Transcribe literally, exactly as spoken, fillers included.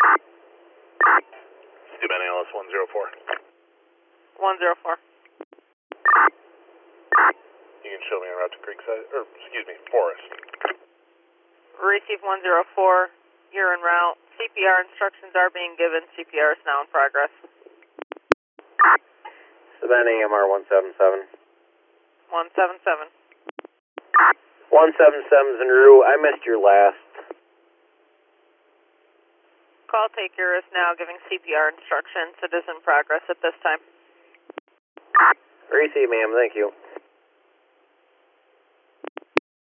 Savannah L S one zero four. one zero four. You can show me a route to Creekside, or excuse me, Forest. Receive one zero four, you're en route. C P R instructions are being given. C P R is now in progress. Savannah A M R one seven seven. one seven seven. one seven seven's en route. I missed your last. Call taker is now giving C P R instructions. It is in progress at this time. Receive, ma'am. Thank you.